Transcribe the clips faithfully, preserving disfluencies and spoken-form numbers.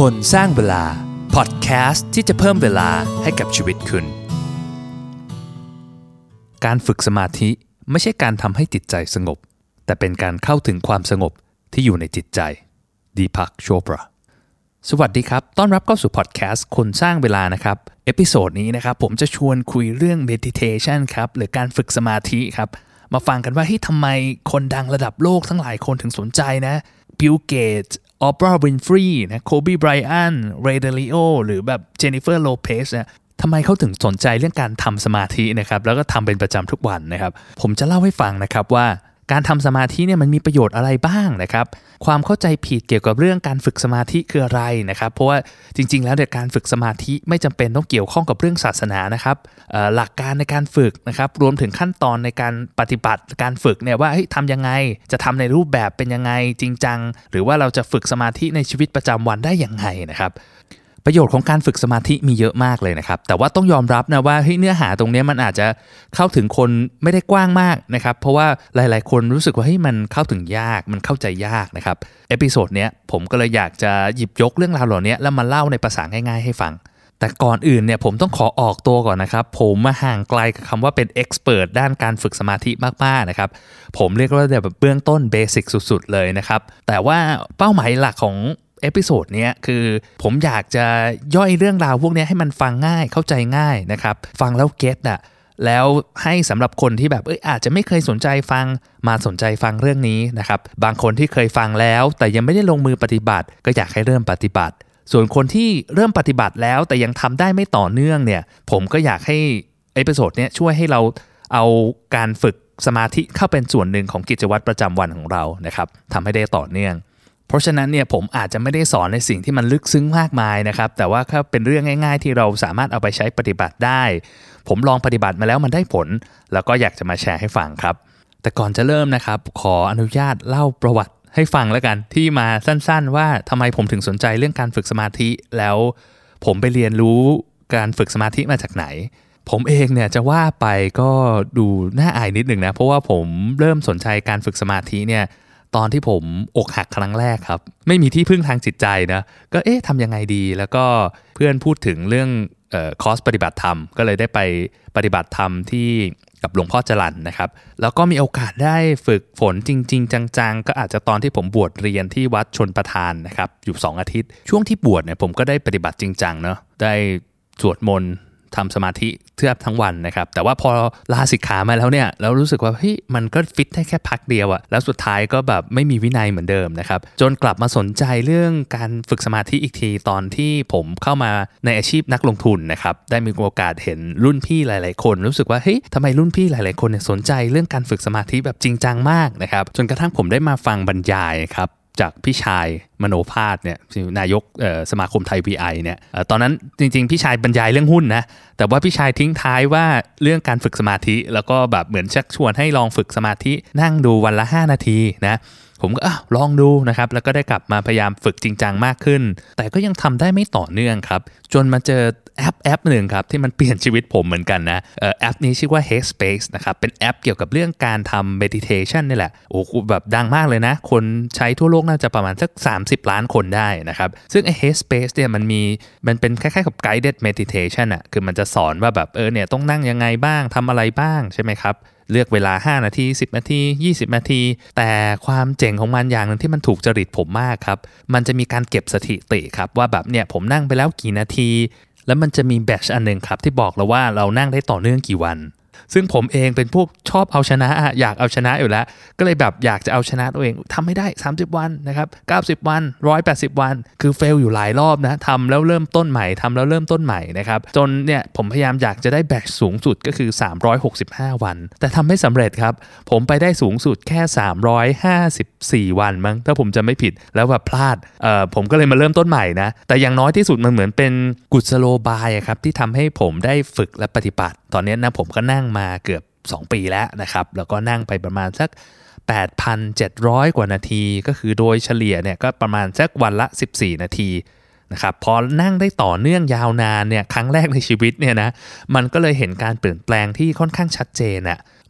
คนสร้างเวลาพอดแคสต์ที่จะเพิ่มเวลาให้กับชีวิตคุณการฝึกสมาธิไม่ใช่การทำให้จิตใจสงบแต่เป็นการเข้าถึงความสงบที่อยู่ในจิตใจดีพัก โชปราสวัสดีครับต้อนรับเข้าสู่พอดแคสต์คนสร้างเวลานะครับเอพิโซดนี้นะครับผมจะชวนคุยเรื่อง meditation ครับหรือการฝึกสมาธิครับมาฟังกันว่าที่ทำไมคนดังระดับโลกทั้งหลายคนถึงสนใจนะบิล เกตส์ออปรา วินฟรีนะโคบีไบรอันเรย์ เดลิโอหรือแบบเจนนิเฟอร์ โลเปซนะทำไมเขาถึงสนใจเรื่องการทำสมาธินะครับแล้วก็ทำเป็นประจำทุกวันนะครับผมจะเล่าให้ฟังนะครับว่าการทำสมาธิเนี่ยมันมีประโยชน์อะไรบ้างนะครับความเข้าใจผิดเกี่ยวกับเรื่องการฝึกสมาธิคืออะไรนะครับเพราะว่าจริงๆแล้วเนี่ยการฝึกสมาธิไม่จำเป็นต้องเกี่ยวข้องกับเรื่องศาสนานะครับหลักการในการฝึกนะครับรวมถึงขั้นตอนในการปฏิบัติการฝึกเนี่ยว่าเฮ้ยทำยังไงจะทำในรูปแบบเป็นยังไงจริงจังหรือว่าเราจะฝึกสมาธิในชีวิตประจำวันได้ยังไงนะครับประโยชน์ของการฝึกสมาธิมีเยอะมากเลยนะครับแต่ว่าต้องยอมรับนะว่าเฮ้ยเนื้อหาตรงนี้มันอาจจะเข้าถึงคนไม่ได้กว้างมากนะครับเพราะว่าหลายๆคนรู้สึกว่าเฮ้ยมันเข้าถึงยากมันเข้าใจยากนะครับเอพิโซดเนี้ยผมก็เลยอยากจะหยิบยกเรื่องราวเหล่านี้แล้วมาเล่าในภาษาง่ายๆให้ฟังแต่ก่อนอื่นเนี่ยผมต้องขอออกตัวก่อนนะครับผมมาห่างไกลกับคำว่าเป็นเอ็กซ์เพิร์ทด้านการฝึกสมาธิมากๆนะครับผมเรียกว่าแบบเบื้องต้นเบสิกสุดๆเลยนะครับแต่ว่าเป้าหมายหลักของเอพิโซดนี้คือผมอยากจะย่อยเรื่องราวพวกนี้ให้มันฟังง่ายเข้าใจง่ายนะครับฟังแล้วเก็ตอ่ะแล้วให้สำหรับคนที่แบบเอ้ยอาจจะไม่เคยสนใจฟังมาสนใจฟังเรื่องนี้นะครับบางคนที่เคยฟังแล้วแต่ยังไม่ได้ลงมือปฏิบัติก็อยากให้เริ่มปฏิบัติส่วนคนที่เริ่มปฏิบัติแล้วแต่ยังทำได้ไม่ต่อเนื่องเนี่ยผมก็อยากให้เอพิโซดนี้ช่วยให้เราเอาการฝึกสมาธิเข้าเป็นส่วนหนึ่งของกิจวัตรประจำวันของเรานะครับทำให้ได้ต่อเนื่องเพราะฉะนั้นเนี่ยผมอาจจะไม่ได้สอนในสิ่งที่มันลึกซึ้งมากมายนะครับแต่ว่าถ้าเป็นเรื่องง่ายๆที่เราสามารถเอาไปใช้ปฏิบัติได้ผมลองปฏิบัติมาแล้วมันได้ผลแล้วก็อยากจะมาแชร์ให้ฟังครับแต่ก่อนจะเริ่มนะครับขออนุญาตเล่าประวัติให้ฟังแล้วกันที่มาสั้นๆว่าทำไมผมถึงสนใจเรื่องการฝึกสมาธิแล้วผมไปเรียนรู้การฝึกสมาธิมาจากไหนผมเองเนี่ยจะว่าไปก็ดูน่าอายนิดหนึ่งนะเพราะว่าผมเริ่มสนใจการฝึกสมาธิเนี่ยตอนที่ผมอกหักครั้งแรกครับไม่มีที่พึ่งทางจิตใจนะก็เอ๊ะทำยังไงดีแล้วก็เพื่อนพูดถึงเรื่องเอ่อคอร์สปฏิบัติธรรมก็เลยได้ไปปฏิบัติธรรมที่กับหลวงพ่อจรัญนะครับแล้วก็มีโอกาสได้ฝึกฝนจริงๆจังๆก็อาจจะตอนที่ผมบวชเรียนที่วัดชลประทานนะครับอยู่สองอาทิตย์ช่วงที่บวชเนี่ยผมก็ได้ปฏิบัติจริงจังเนาะได้สวดมนต์ทำสมาธิเทือบทั้งวันนะครับแต่ว่าพอลาสิกขามาแล้วเนี่ยแล้วรู้สึกว่าเฮ้ยมันก็ฟิตได้แค่พักเดียวอะแล้วสุดท้ายก็แบบไม่มีวินัยเหมือนเดิมนะครับจนกลับมาสนใจเรื่องการฝึกสมาธิอีกทีตอนที่ผมเข้ามาในอาชีพนักลงทุนนะครับได้มีโอกาสเห็นรุ่นพี่หลายๆคนรู้สึกว่าเฮ้ยทำไมรุ่นพี่หลายๆคนเนี่ยสนใจเรื่องการฝึกสมาธิแบบจริงจังมากนะครับจนกระทั่งผมได้มาฟังบรรยายครับจากพี่ชายมโนภาสเนี่ยนายกสมาคมไทย วี ไอ เนี่ยตอนนั้นจริงๆพี่ชายบรรยายเรื่องหุ้นนะแต่ว่าพี่ชายทิ้งท้ายว่าเรื่องการฝึกสมาธิแล้วก็แบบเหมือนชักชวนให้ลองฝึกสมาธินั่งดูวันละห้านาทีนะผมก็ลองดูนะครับแล้วก็ได้กลับมาพยายามฝึกจริงจังมากขึ้นแต่ก็ยังทำได้ไม่ต่อเนื่องครับจนมาเจอแอปแอปหนึ่งครับที่มันเปลี่ยนชีวิตผมเหมือนกันนะแอปนี้ชื่อว่า Headspace นะครับเป็นแอปเกี่ยวกับเรื่องการทำ meditation นี่แหละโอ้แบบดังมากเลยนะคนใช้ทั่วโลกน่าจะประมาณสักสามสิบล้านคนได้นะครับซึ่งไอ้ Headspace เนี่ยมันมีมันเป็นคล้ายๆกับ guided meditation อ่ะคือมันจะสอนว่าแบบเออเนี่ยต้องนั่งยังไงบ้างทำอะไรบ้างใช่ไหมครับเลือกเวลาห้านาทีสิบนาทียี่สิบนาทีแต่ความเจ๋งของมันอย่างนึงที่มันถูกจริตผมมากครับมันจะมีการเก็บสถิติครับว่าแบบเนี่ยผมนั่งไปแล้วกี่นาทีแล้วมันจะมีแบตช์อันนึงครับที่บอกเราว่าเรานั่งได้ต่อเนื่องกี่วันซึ่งผมเองเป็นพวกชอบเอาชนะอยากเอาชนะอยู่แล้วก็เลยแบบอยากจะเอาชนะตัวเองทำไม่ได้สามสิบวันนะครับเก้าสิบวันหนึ่งร้อยแปดสิบวันคือเฟลอยู่หลายรอบนะทำแล้วเริ่มต้นใหม่ทำแล้วเริ่มต้นใหม่นะครับจนเนี่ยผมพยายามอยากจะได้แบตช์สูงสุดก็คือสามร้อยหกสิบห้าวันแต่ทำไม่สำเร็จครับผมไปได้สูงสุดแค่สามร้อยห้าสิบสี่วันมั้งถ้าผมจะไม่ผิดแล้วแบบพลาดเอ่อผมก็เลยมาเริ่มต้นใหม่นะแต่อย่างน้อยที่สุดมันเหมือนเป็นกุศโลบายครับที่ทำให้ผมได้ฝึกและปฏิบัติตอนนี้นะผมก็นั่งมาเกือบสองปีแล้วนะครับแล้วก็นั่งไปประมาณสัก แปดพันเจ็ดร้อย กว่านาทีก็คือโดยเฉลี่ยเนี่ยก็ประมาณสักวันละสิบสี่นาทีนะครับพอนั่งได้ต่อเนื่องยาวนานเนี่ยครั้งแรกในชีวิตเนี่ยนะมันก็เลยเห็นการเปลี่ยนแปลงที่ค่อนข้างชัดเจนอ่ะ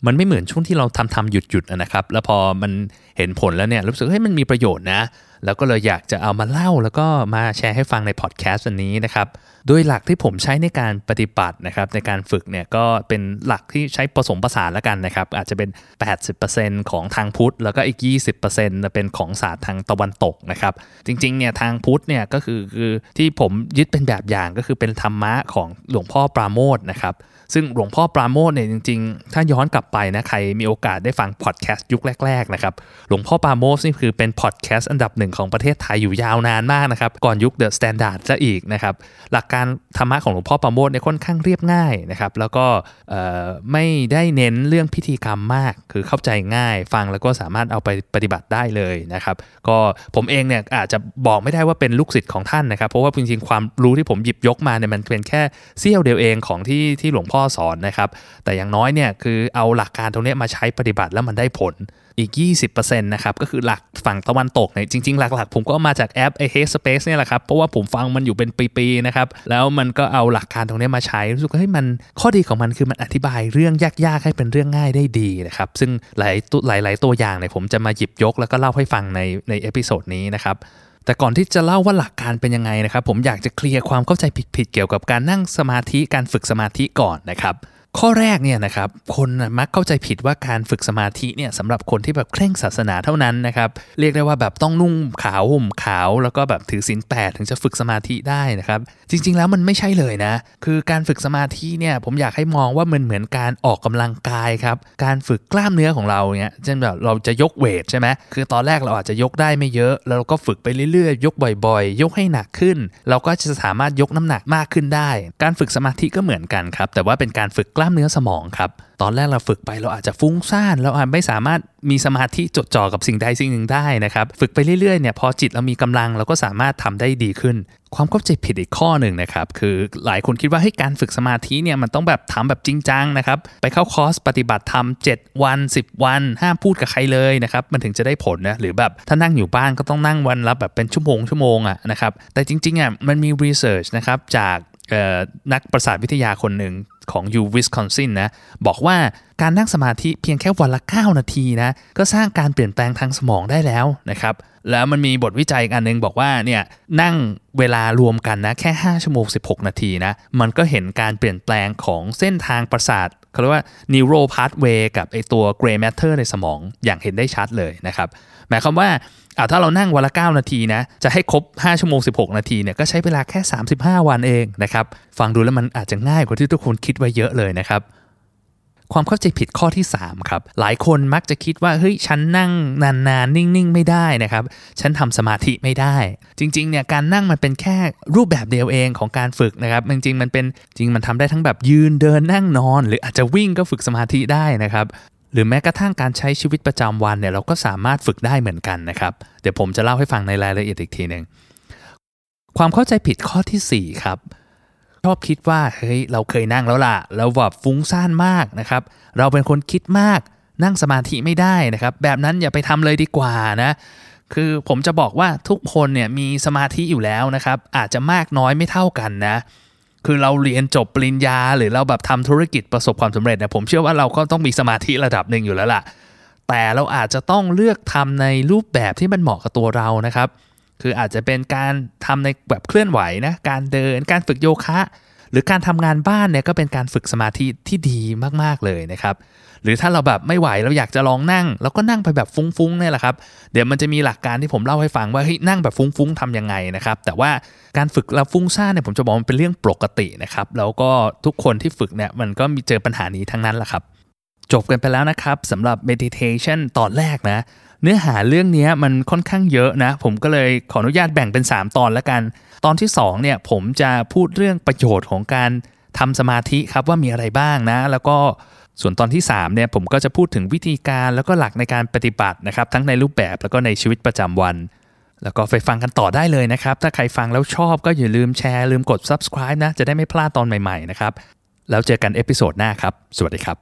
มันไม่เหมือนช่วงที่เราทำทำหยุดหยุดนะครับแล้วพอมันเห็นผลแล้วเนี่ยรู้สึกเฮ้ยมันมีประโยชน์นะแล้วก็เลยอยากจะเอามาเล่าแล้วก็มาแชร์ให้ฟังในพอดแคสต์วันนี้นะครับโดยหลักที่ผมใช้ในการปฏิบัตินะครับในการฝึกเนี่ยก็เป็นหลักที่ใช้ผสมผสานแล้วกันนะครับอาจจะเป็น แปดสิบเปอร์เซ็นต์ ของทางพุทธแล้วก็อีก ยี่สิบเปอร์เซ็นต์ เป็นของศาสตร์ทางตะวันตกนะครับจริงๆเนี่ยทางพุทธเนี่ยก็คือคือที่ผมยึดเป็นแบบอย่างก็คือเป็นธรรมะของหลวงพ่อปราโมทย์นะครับซึ่งหลวงพ่อปราโมทย์เนี่ยจริงๆถ้าย้อนกลับไปนะใครมีโอกาสได้ฟังพอดแคสต์ยุคแรกๆนะครับหลวงพ่อปราโมทย์นี่คือเป็นพอดแคสต์อันดับหนึ่งของประเทศไทยอยู่ยาวนานมากนะครับก่อนยุค The Standard ซะอีกนะครับหลักการธรรมะของหลวงพ่อปราโมทย์เนี่ยค่อนข้างเรียบง่ายนะครับแล้วก็ไม่ได้เน้นเรื่องพิธีกรรมมากคือเข้าใจง่ายฟังแล้วก็สามารถเอาไปปฏิบัติได้เลยนะครับก็ผมเองเนี่ยอาจจะบอกไม่ได้ว่าเป็นลูกศิษย์ของท่านนะครับเพราะว่าจริงๆความรู้ที่ผมหยิบยกมาเนี่ยมันเป็นแค่เสี้ยวเดียวเองของที่ที่หลวงพ่อสอนนะครับแต่อย่างน้อยเนี่ยคือเอาหลักการตรงนี้มาใช้ปฏิบัติแล้วมันได้ผลอีก ยี่สิบเปอร์เซ็นต์ นะครับก็คือหลักฝั่งตะวันตกเนี่ยจริงๆหลักๆผมก็มาจากแอปไอ้ Headspace เนี่ยแหละครับเพราะว่าผมฟังมันอยู่เป็นปีๆนะครับแล้วมันก็เอาหลักการตรงนี้มาใช้รู้สึกว่าเฮ้ยมันข้อดีของมันคือมันอธิบายเรื่องยากๆให้เป็นเรื่องง่ายได้ดีนะครับซึ่งหลายหลายๆตัวอย่างเนี่ยผมจะมาหยิบยกแล้วก็เล่าให้ฟังในในเอพิโซดนี้นะครับแต่ก่อนที่จะเล่าว่าหลักการเป็นยังไงนะครับผมอยากจะเคลียร์ความเข้าใจผิดๆเกี่ยวกับการนั่งสมาธิการฝึกสมาธิก่อนนะครับข้อแรกเนี่ยนะครับคนมักเข้าใจผิดว่าการฝึกสมาธิเนี่ยสำหรับคนที่แบบเคร่งศาสนาเท่านั้นนะครับเรียกได้ว่าแบบต้องนุ่งขาวห่มขาวแล้วก็แบบถือศีลแปดถึงจะฝึกสมาธิได้นะครับจริงๆแล้วมันไม่ใช่เลยนะคือการฝึกสมาธิเนี่ยผมอยากให้มองว่ามันเหมือนการออกกำลังกายครับการฝึกกล้ามเนื้อของเราเนี่ยเช่นแบบเราจะยกเวทใช่ไหมคือตอนแรกเราอาจจะยกได้ไม่เยอะแล้วเราก็ฝึกไปเรื่อยๆยกบ่อยๆยกให้หนักขึ้นเราก็จะสามารถยกน้ำหนักมากขึ้นได้การฝึกสมาธิก็เหมือนกันครับแต่ว่าเป็นการฝึกกล้ามเนื้อสมองครับตอนแรกเราฝึกไปเราอาจจะฟุ้งซ่านเราอาจไม่สามารถมีสมาธิจดจ่อกับสิ่งใดสิ่งหนึ่งได้นะครับฝึกไปเรื่อยๆเนี่ยพอจิตเรามีกำลังเราก็สามารถทำได้ดีขึ้นความเข้าใจผิดอีกข้อหนึ่งนะครับคือหลายคนคิดว่าให้การฝึกสมาธิเนี่ยมันต้องแบบทำแบบจริงจังนะครับไปเข้าคอร์สปฏิบัติธรรมเจ็ดวันสิบวันห้ามพูดกับใครเลยนะครับมันถึงจะได้ผลนะหรือแบบถ้านั่งอยู่บ้านก็ต้องนั่งวันละแบบเป็นชั่วโมงชั่วโมงอ่ะนะครับแต่จริงๆอ่ะมันมีรีเสิร์ชนะครับจากนักประสาทวิทยาคนหนึ่งของ ยู วิสคอนซินนะบอกว่าการนั่งสมาธิเพียงแค่วันละเก้านาทีนะก็สร้างการเปลี่ยนแปลงทางสมองได้แล้วนะครับแล้วมันมีบทวิจัยอันนึงบอกว่าเนี่ยนั่งเวลารวมกันนะแค่ห้าชั่วโมงสิบหกนาทีนะมันก็เห็นการเปลี่ยนแปลงของเส้นทางประสาทเขาเรียกว่า neural pathway กับไอตัว gray matter ในสมองอย่างเห็นได้ชัดเลยนะครับหมายความว่าอ่าถ้าเรานั่งวันละเก้านาทีนะจะให้ครบห้าชั่วโมงสิบหกนาทีเนี่ยก็ใช้เวลาแค่สามสิบห้าวันเองนะครับฟังดูแล้วมันอาจจะง่ายกว่าที่ทุกคนคิดไว้เยอะเลยนะครับความเข้าใจผิดข้อที่สามครับหลายคนมักจะคิดว่าเฮ้ยฉันนั่งนานๆนิ่งๆไม่ได้นะครับฉันทำสมาธิไม่ได้จริงๆเนี่ยการนั่งมันเป็นแค่รูปแบบเดียวเองของการฝึกนะครับจริงๆมันเป็นจริงมันทำได้ทั้งแบบยืนเดินนั่งนอนหรืออาจจะวิ่งก็ฝึกสมาธิได้นะครับหรือแม้กระทั่งการใช้ชีวิตประจำวันเนี่ยเราก็สามารถฝึกได้เหมือนกันนะครับเดี๋ยวผมจะเล่าให้ฟังในรายละเอียดอีกทีนึงความเข้าใจผิดข้อที่สี่ครับชอบคิดว่าเฮ้ยเราเคยนั่งแล้วล่ะเราแบบฟุ้งซ่านมากนะครับเราเป็นคนคิดมากนั่งสมาธิไม่ได้นะครับแบบนั้นอย่าไปทำเลยดีกว่านะคือผมจะบอกว่าทุกคนเนี่ยมีสมาธิอยู่แล้วนะครับอาจจะมากน้อยไม่เท่ากันนะคือเราเรียนจบปริญญาหรือเราแบบทำธุรกิจประสบความสำเร็จเนี่ยผมเชื่อว่าเราก็ต้องมีสมาธิระดับหนึ่งอยู่แล้วล่ะแต่เราอาจจะต้องเลือกทำในรูปแบบที่มันเหมาะกับตัวเรานะครับคืออาจจะเป็นการทำในแบบเคลื่อนไหวนะการเดินการฝึกโยคะหรือการทำงานบ้านเนี่ยก็เป็นการฝึกสมาธิที่ดีมากๆเลยนะครับหรือถ้าเราแบบไม่ไหวเราอยากจะลองนั่งเราก็นั่งไปแบบฟุ้งๆเนี่ยแหละครับเดี๋ยวมันจะมีหลักการที่ผมเล่าให้ฟังว่าเฮ้ยนั่งแบบฟุ้งๆทำยังไงนะครับแต่ว่าการฝึกเราฟุ้งซ่านเนี่ยผมจะบอกมันเป็นเรื่องปกตินะครับแล้วก็ทุกคนที่ฝึกเนี่ยมันก็มีเจอปัญหานี้ทั้งนั้นแหละครับจบกันไปแล้วนะครับสำหรับ meditation ตอนแรกนะเนื้อหาเรื่องนี้มันค่อนข้างเยอะนะผมก็เลยขออนุญาตแบ่งเป็นสามตอนแล้วกันตอนที่สองเนี่ยผมจะพูดเรื่องประโยชน์ของการทำสมาธิครับว่ามีอะไรบ้างนะแล้วก็ส่วนตอนที่สามเนี่ยผมก็จะพูดถึงวิธีการแล้วก็หลักในการปฏิบัตินะครับทั้งในรูปแบบแล้วก็ในชีวิตประจำวันแล้วก็ไปฟังกันต่อได้เลยนะครับถ้าใครฟังแล้วชอบก็อย่าลืมแชร์ลืมกด ซับสไครบ์ นะจะได้ไม่พลาดตอนใหม่ๆนะครับแล้วเจอกันเอพิโซดหน้าครับสวัสดีครับ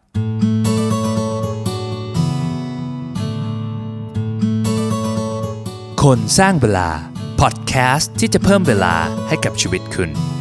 คนสร้างเวลาพอดแคสต์ที่จะเพิ่มเวลาให้กับชีวิตคุณ